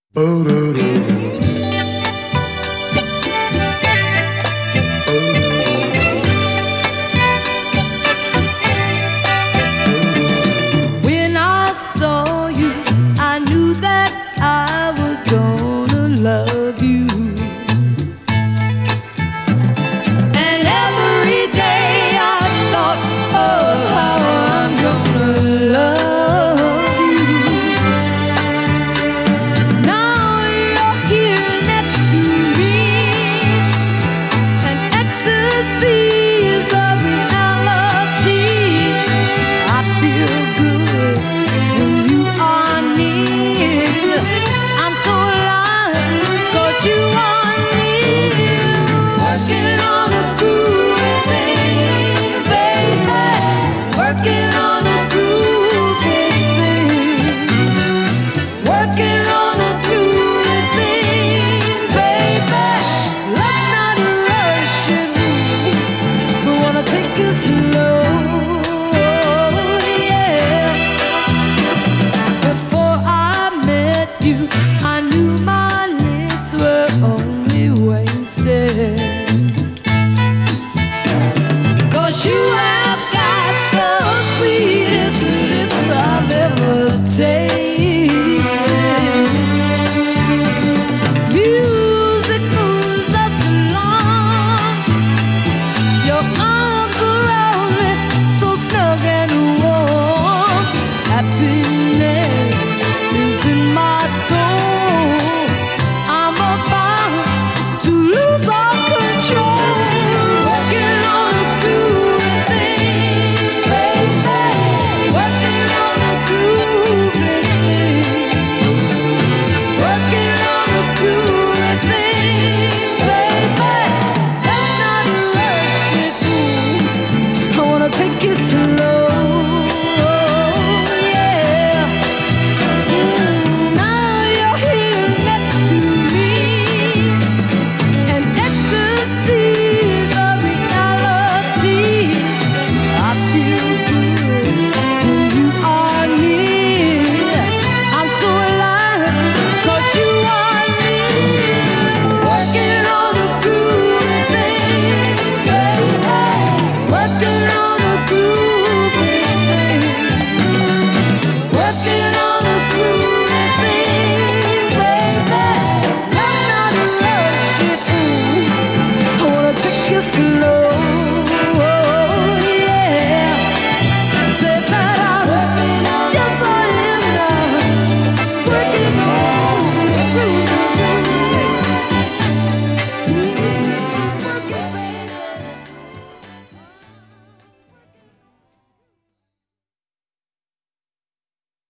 When I saw you, I knew that I was gonna love you. And every day I thought of how I'm gonna love you. Now you're here next to me, and ecstasy is a reality. I feel good when you are near. I'm so alive 'cause you are near. Working on a groovy thing, baby. Working on a groovy thing. Working on a groovy thing, baby. Love's not rushing me, but wanna take you